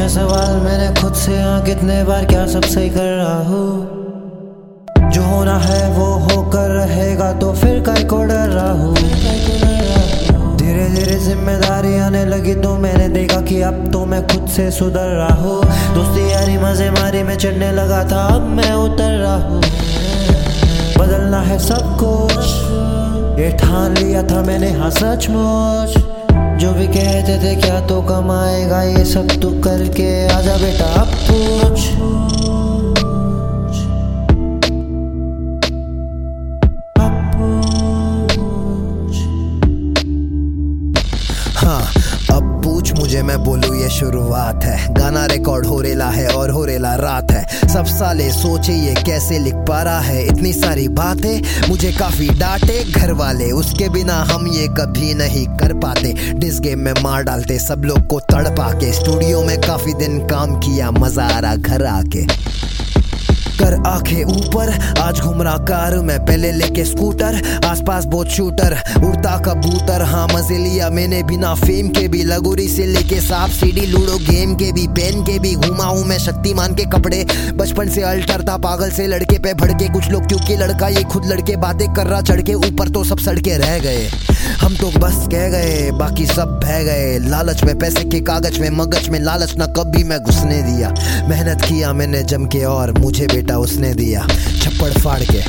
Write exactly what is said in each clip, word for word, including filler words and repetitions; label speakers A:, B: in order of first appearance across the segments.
A: पूछा सवाल मैंने खुद से, हाँ कितने बार क्या सब सही कर रहा हूँ। जो होना है वो होकर रहेगा तो फिर काय को डर रहा हूँ। धीरे धीरे जिम्मेदारी आने लगी तो मैंने देखा कि अब तो मैं खुद से सुधर रहा हूँ। दोस्ती यारी मजे मारी में चढ़ने लगा था, अब मैं उतर रहा हूँ। बदलना है सब कुछ ये ठान लिया था मैंने, हाँ सचमुच। जो भी कहते थे क्या तो कमाएगा, ये सब तू करके आजा बेटा अब पूछ।
B: हाँ अब पूछ मुझे, मैं बोलूँ ये शुरुआत है। गाना रिकॉर्ड हो रेला है और हो रेला रात है। सब साले सोचे ये कैसे लिख पा रहा है, इतनी सारी बातें मुझे काफी डांटे घर वाले। उसके बिना हम ये कभी नहीं कर पाते। डिस गेम में मार डालते सब लोग को तड़पा के। स्टूडियो में काफी दिन काम किया, मजा आ रहा घर आके। कर आंखें ऊपर आज घूम रहा कार में, पहले लेके स्कूटर, आसपास बहुत शूटर, उड़ता कबूतर। हाँ मजे लिया मैंने बिना फेम के भी, लगोरी से लेके सांप सीढ़ी लूडो गेम के भी। पेन के भी घूमा हूँ मैं शक्तिमान के कपड़े, बचपन से अल्टर था पागल से लड़के पे भड़के कुछ लोग, क्योंकि लड़का ये खुद लड़के बातें कर रहा चढ़ के ऊपर, तो सब सड़के रह गए। हम तो बस कह गए बाकी सब बह गए। लालच में पैसे के कागज में मगज में लालच ना कभी मैं घुसने दिया। मेहनत किया मैंने जम के और मुझे बेटा उसने दिया छप्पड़ फाड़ के।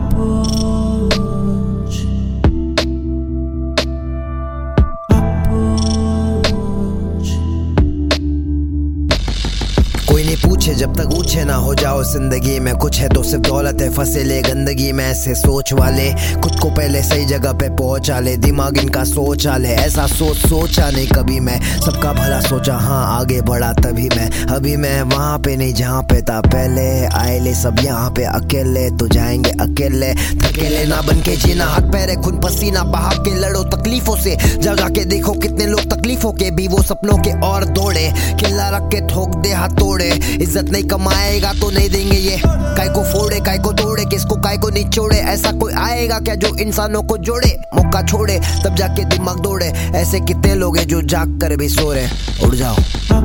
B: कोई नहीं पूछे जब तक ऊंचे ना हो जाओ जिंदगी में। कुछ है तो सिर्फ दौलत है, फंसे ले गंदगी में ऐसे सोच वाले। खुद को पहले सही जगह पे पहुंचा ले, दिमाग इनका सोचा ले। ऐसा सोच सोचा नहीं कभी मैं, सबका भला सोचा हाँ आगे बढ़ा तभी मैं। अभी मैं वहाँ पे नहीं जहाँ पे था पहले, आए ले सब यहाँ पे अकेले तो जाएंगे अकेले। थकेले ना बन के जीना, हाथ पैरे खून पसीना बहा के लड़ो तकलीफों से। जगा के देखो कितने लोग तकलीफों के भी वो सपनों के और दौड़े। किला रख के ठोक दे हाथ तोड़े, इज्जत नहीं कमाएगा तो नहीं देंगे ये। काय को फोड़े काय को तोड़े, किसको काय को निचोड़े। ऐसा कोई आएगा क्या जो इंसानों को जोड़े। मौका छोड़े तब जाके दिमाग दौड़े, ऐसे कितने लोग हैं जो जाग कर भी सो रहे। उड़ जाओ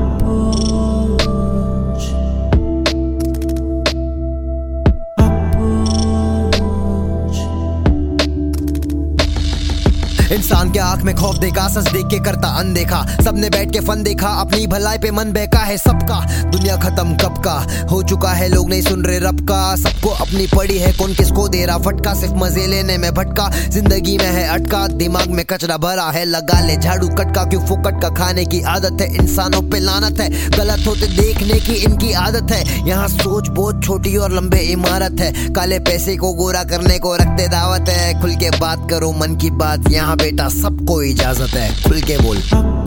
B: इंसान के आंख में खौफ देखा, सच देख के करता अनदेखा। सबने बैठ के फन देखा, अपनी भलाई पे मन बहका है सबका। दुनिया खत्म कब का हो चुका है, लोग नहीं सुन रहे रब का। सबको अपनी पड़ी है, कौन किसको दे रहा फटका। सिर्फ मजे लेने में भटका, जिंदगी में है अटका। दिमाग में कचरा भरा है, लगा ले झाड़ू कटका। क्यों फुकट का खाने की आदत है, इंसानों पे लानत है। गलत होते देखने की इनकी आदत है। यहाँ सोच बहुत छोटी और लंबे इमारत है। काले पैसे को गोरा करने को रखते दावत है। खुल के बात करो मन की बात, यहाँ बेटा सबको इजाजत है, खुल के बोल।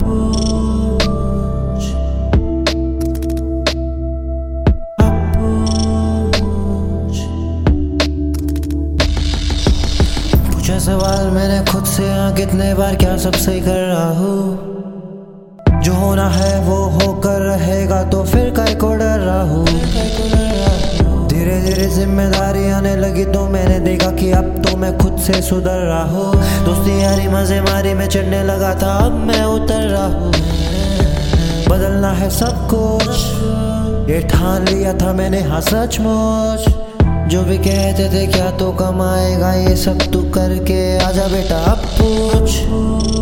A: पूछा सवाल मैंने खुद से, हाँ कितने बार क्या सब सही कर रहा हूँ। जो होना है वो होकर रहेगा तो फिर काय को डर रहा हूँ। धीरे धीरे जिम्मेदारी आने लगी तो मैंने देखा कि अब तो मैं खुद से सुधर रहा हूँ। दोस्ती यारी मजे मारी में चढ़ने लगा था, अब मैं उतर रहा हूँ। बदलना है सब कुछ ये ठान लिया था मैंने, हाँ सचमुच। जो भी कहते थे क्या तो कमाएगा, ये सब तू करके आजा बेटा अब पूछ।